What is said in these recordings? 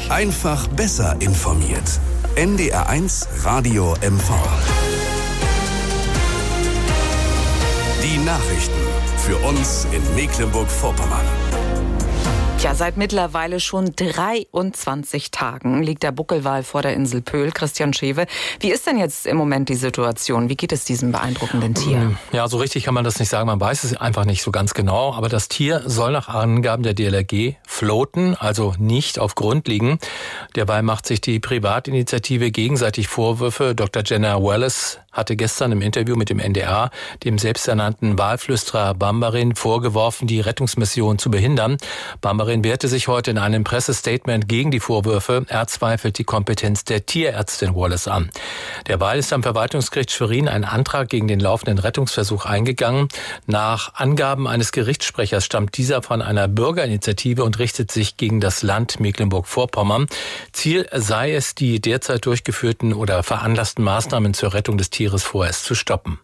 Einfach besser informiert. NDR1 Radio MV. Die Nachrichten für uns in Mecklenburg-Vorpommern. Ja, seit mittlerweile schon 23 Tagen liegt der Buckelwal vor der Insel Pöhl. Christian Schewe, wie ist denn jetzt im Moment die Situation? Wie geht es diesem beeindruckenden Tier? Ja, so richtig kann man das nicht sagen. Man weiß es einfach nicht so ganz genau. Aber das Tier soll nach Angaben der DLRG floaten, also nicht auf Grund liegen. Derweil macht sich die Privatinitiative gegenseitig Vorwürfe. Dr. Jenna Wallace hatte gestern im Interview mit dem NDR dem selbsternannten Walflüsterer Bambarin vorgeworfen, die Rettungsmission zu behindern. Bambarin wehrte sich heute in einem Pressestatement gegen die Vorwürfe. Er zweifelt die Kompetenz der Tierärztin Wallace an. Derweil ist am Verwaltungsgericht Schwerin ein Antrag gegen den laufenden Rettungsversuch eingegangen. Nach Angaben eines Gerichtssprechers stammt dieser von einer Bürgerinitiative und richtet sich gegen das Land Mecklenburg-Vorpommern. Ziel sei es, die derzeit durchgeführten oder veranlassten Maßnahmen zur Rettung des Tieres vorerst zu stoppen.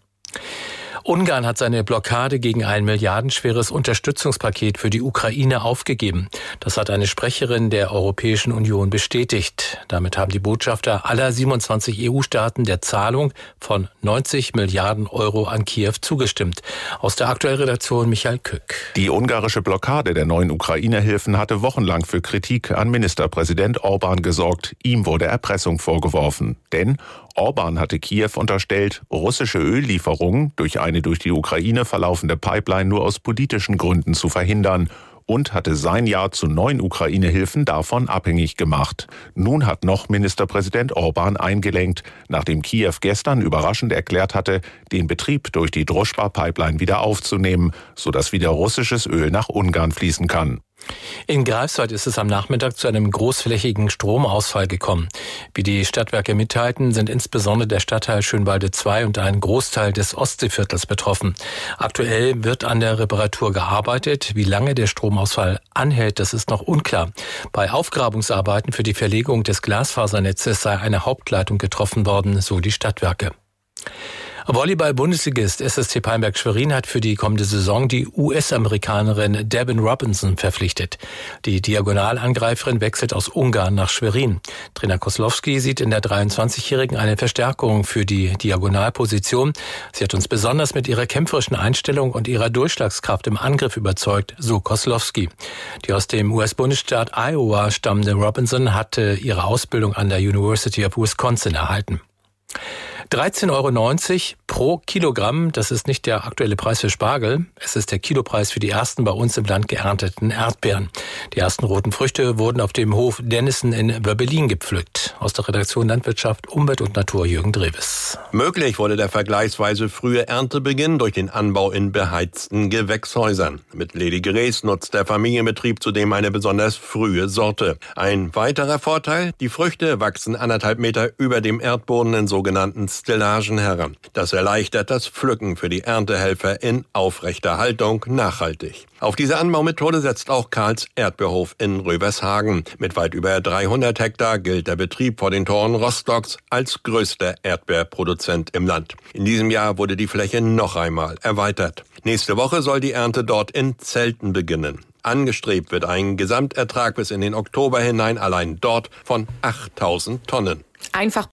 Ungarn hat seine Blockade gegen ein milliardenschweres Unterstützungspaket für die Ukraine aufgegeben. Das hat eine Sprecherin der Europäischen Union bestätigt. Damit haben die Botschafter aller 27 EU-Staaten der Zahlung von 90 Milliarden Euro an Kiew zugestimmt. Aus der aktuellen Redaktion Michael Kück. Die ungarische Blockade der neuen Ukraine-Hilfen hatte wochenlang für Kritik an Ministerpräsident Orbán gesorgt. Ihm wurde Erpressung vorgeworfen. Denn Orbán hatte Kiew unterstellt, russische Öllieferungen durch eine durch die Ukraine verlaufende Pipeline nur aus politischen Gründen zu verhindern und hatte sein Ja zu neuen Ukraine-Hilfen davon abhängig gemacht. Nun hat noch Ministerpräsident Orbán eingelenkt, nachdem Kiew gestern überraschend erklärt hatte, den Betrieb durch die Druschba-Pipeline wieder aufzunehmen, sodass wieder russisches Öl nach Ungarn fließen kann. In Greifswald ist es am Nachmittag zu einem großflächigen Stromausfall gekommen. Wie die Stadtwerke mitteilten, sind insbesondere der Stadtteil Schönwalde 2 und ein Großteil des Ostseeviertels betroffen. Aktuell wird an der Reparatur gearbeitet. Wie lange der Stromausfall anhält, das ist noch unklar. Bei Aufgrabungsarbeiten für die Verlegung des Glasfasernetzes sei eine Hauptleitung getroffen worden, so die Stadtwerke. Volleyball-Bundesligist SSC Palmberg-Schwerin hat für die kommende Saison die US-Amerikanerin Devin Robinson verpflichtet. Die Diagonalangreiferin wechselt aus Ungarn nach Schwerin. Trainer Koslowski sieht in der 23-Jährigen eine Verstärkung für die Diagonalposition. Sie hat uns besonders mit ihrer kämpferischen Einstellung und ihrer Durchschlagskraft im Angriff überzeugt, so Koslowski. Die aus dem US-Bundesstaat Iowa stammende Robinson hatte ihre Ausbildung an der University of Wisconsin erhalten. 13,90 € pro Kilogramm, das ist nicht der aktuelle Preis für Spargel. Es ist der Kilopreis für die ersten bei uns im Land geernteten Erdbeeren. Die ersten roten Früchte wurden auf dem Hof Dennison in Wöbbelin gepflückt. Aus der Redaktion Landwirtschaft, Umwelt und Natur Jürgen Dreves. Möglich wurde der vergleichsweise frühe Erntebeginn durch den Anbau in beheizten Gewächshäusern. Mit Lady Grace nutzt der Familienbetrieb zudem eine besonders frühe Sorte. Ein weiterer Vorteil, die Früchte wachsen 1,5 Meter über dem Erdboden in sogenannten Stellagen heran. Das erleichtert das Pflücken für die Erntehelfer in aufrechter Haltung nachhaltig. Auf diese Anbaumethode setzt auch Karls Erdbeerhof in Rövershagen. Mit weit über 300 Hektar gilt der Betrieb vor den Toren Rostocks als größter Erdbeerproduzent im Land. In diesem Jahr wurde die Fläche noch einmal erweitert. Nächste Woche soll die Ernte dort in Zelten beginnen. Angestrebt wird ein Gesamtertrag bis in den Oktober hinein allein dort von 8.000 Tonnen. Einfach